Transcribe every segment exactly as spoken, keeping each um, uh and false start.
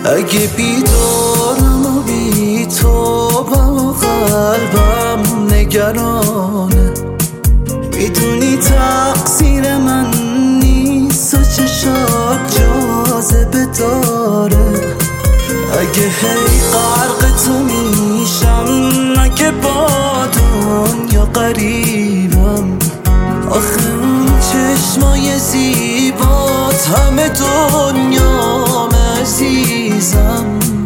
اگه بیدارم و بی تو با قلبم نگرانه، میدونی تقصیر من نیست و چشات جاذبه داره. اگه هی غرق تو میشم، اگه با دنیا قریبم، آخه اون چشمای زیبات همه دنیام عزیزم.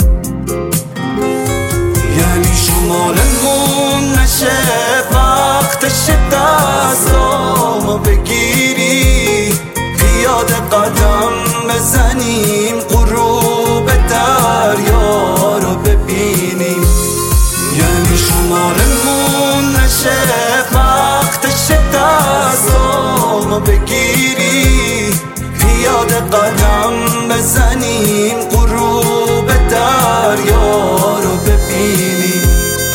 یعنی شمالمون نشه، وقتش دستامو بگیری، پیاده قدم بزنیم، غروب دریا رو ببینیم. یعنی شمالمون نشه، وقتش دستامو بگیری، پیاده قدم بزنیم، غروب دریا رو ببینیم.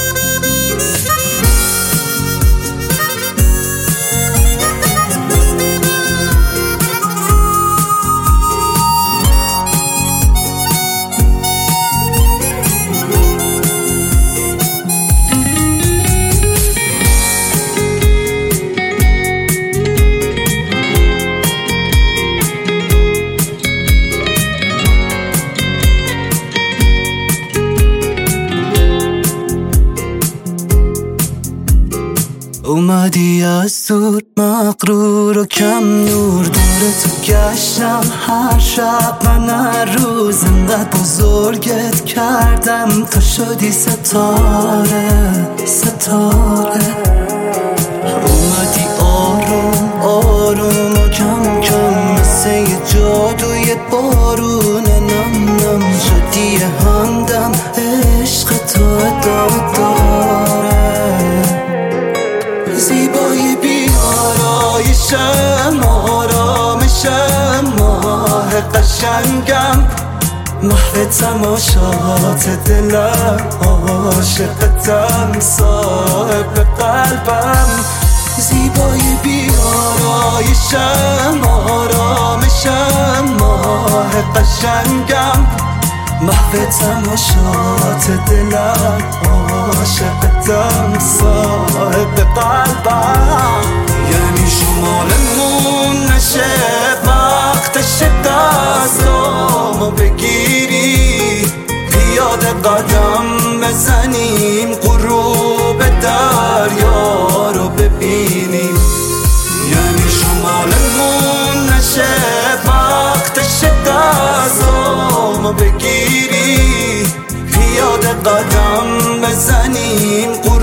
اومدی از دور مغرور و کم نور، دور تو گشتم هر شب، من هر روز انقدر بزرگت کردم تا شدی ستاره ستاره. اومدی آروم آروم و کم کم، مثل یه جادوی بارون نم نم، شدی همدم، عشق تو ادامه داره. زیبایی بیارایشم، آرامشم، ماه قشنگم، محو تماشات دلم، عاشقتم، صاحب قلبم. زیبایی بیارایشم، آرامشم، ماه قشنگم، محو تماشات دلم، عاشقتم، صاحب قلبم. یعنی شمالمون نشه، وقتش دستامو بگیری، پیاده قدم بزنیم، غروب دریا رو ببینیم. یعنی شمالمون نشه، وقتش دستامو بگیری، پیاده قدم بزنیم،